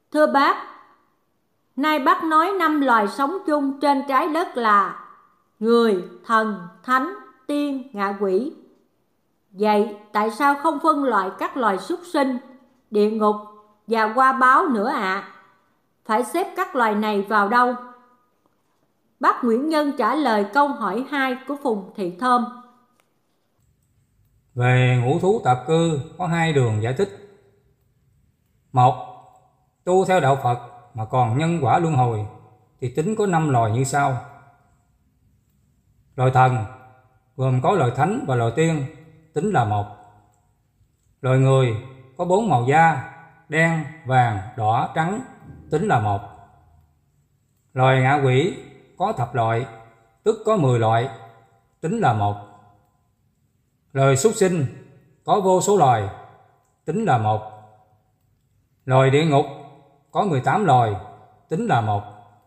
Thưa bác, nay bác nói 5 loài sống chung trên trái đất là người, thần, thánh, tiên, ngạ quỷ. Vậy tại sao không phân loại các loài súc sinh, địa ngục và hoa báo nữa ạ? Phải xếp các loài này vào đâu? Bác Nguyễn Nhân trả lời câu hỏi 2 của Phùng Thị Thơm. Về ngũ thú tạp cư có 2 đường giải thích. 1. Tu theo đạo Phật mà còn nhân quả luân hồi thì tính có 5 loài như sau. Loài thần gồm có loài thánh và loài tiên, tính là 1. Loài người có 4 màu da, đen, vàng, đỏ, trắng, tính là 1. Loài ngạ quỷ có thập loại, tức có 10 loại, tính là 1. Loài súc sinh có vô số loài, tính là 1. Loài địa ngục có 18 loài, tính là 1.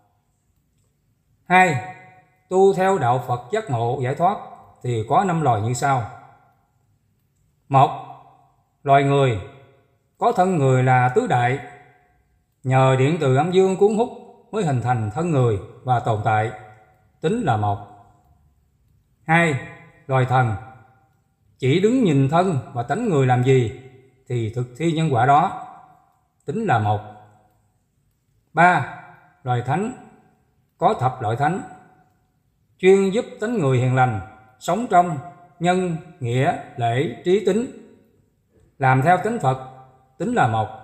2. Tu theo đạo Phật giác ngộ giải thoát thì có 5 loài như sau. 1. Loài người có thân người là tứ đại, nhờ điện từ âm dương cuốn hút mới hình thành thân người và tồn tại, tính là 1. 2. Loài thần chỉ đứng nhìn thân và tánh người làm gì thì thực thi nhân quả đó, tính là 1. 3. Loài thánh có thập loại thánh, chuyên giúp tánh người hiền lành, sống trong nhân, nghĩa, lễ, trí, tính, làm theo tánh Phật, tính là 1.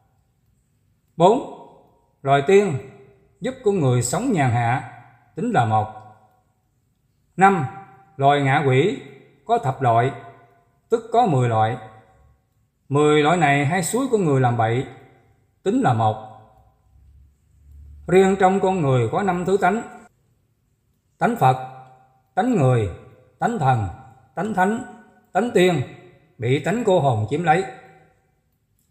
4. Loài tiên giúp con người sống nhàn hạ, tính là 1. 5. Loài ngạ quỷ có thập loại, tức có 10 loại. 10 loại này hay xúi con người làm bậy, tính là 1. Riêng trong con người có 5 thứ tánh: tánh Phật, tánh người, tánh thần, tánh thánh, tánh tiên bị tánh cô hồn chiếm lấy.